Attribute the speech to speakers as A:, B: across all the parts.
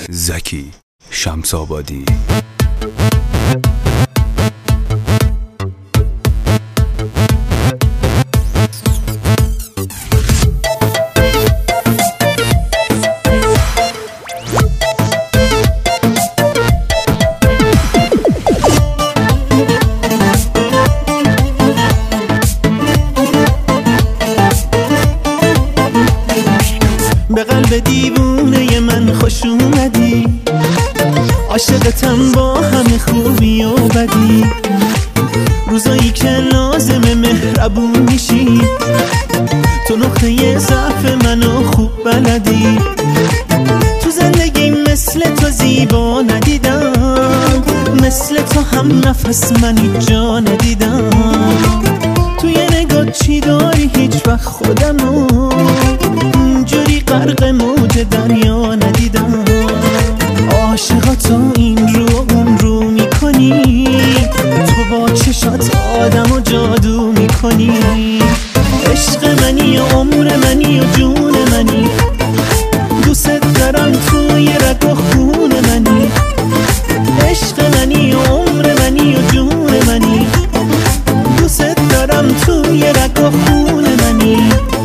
A: زکی شمس‌آبادی.
B: به قلب دیوونه من خوش اومدی، عاشقتم با همه خوبی و بدی. روزایی که لازم مهربون میشی، تو نقطه ضعف منو خوب بلدی. تو زندگی مثل تو زیبا ندیدم، مثل تو هم نفس من هیچ جا ندیدم. توی نگاه چی داری هیچ وقت خودمو اینجوری غرق موج دریا ندیدم. عاشقا تو این رو اون رو میکنی، تو با چشات آدمو جادو میکنی. عشق منی و عمر منی و جون منی، دوست دارم توی رگ و خون منی. عشق منی و عمر منی و جون منی، دوست دارم توی رگ و خون منی.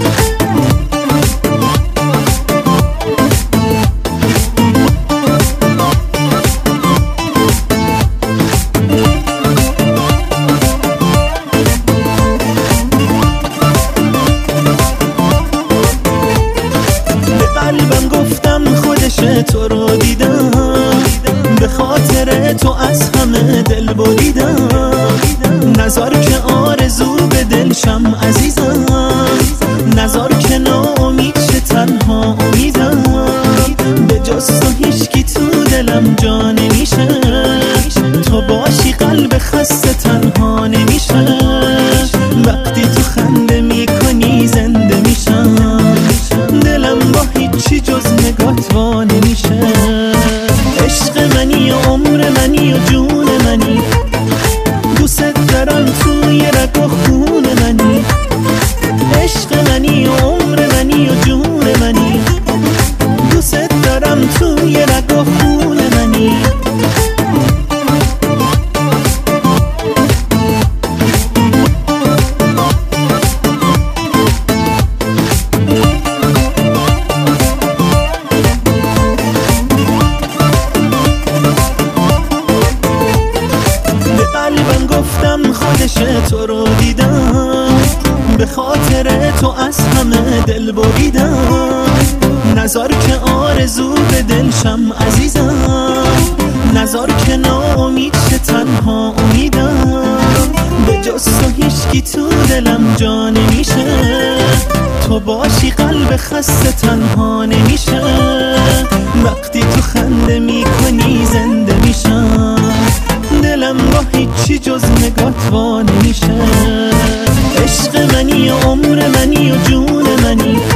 B: قلبم گفتم خودشه تو رو دیدم، به خاطر تو از همه دل بریدم. نزار که آرزو به دلشم عزیزم، نزار که ناامید شه تنها امیدم. به جز تو هیچکی تو دلم جا نمیشه، تو باشی قلب خسته تنها نمیشه. وقتی تو خنده میکنی زنده میشم، دلم با هیچی جز نگات وا نمیشه. عشق منی و عمر منی و جون منی، دوست دارم توی رگ و خون منی. عشق منی و عمر منی و جون منی، دوست دارم توی رگ و خون منی. قلبم گفتم خودشه تو رو دیدم، به خاطر تو از همه دل بریدم. نزار که آرزو به دلشم عزیزم، نزار که ناامید شه تنها امیدم. به جز تو هیچکی تو دلم جا نمیشه، تو باشی قلب خسته تنها نمیشه. وقتی تو خنده میکنی زنده میشم، دلم با هیچی جز نگات وا نمیشه. عشق منی و عمر منی و جون منی،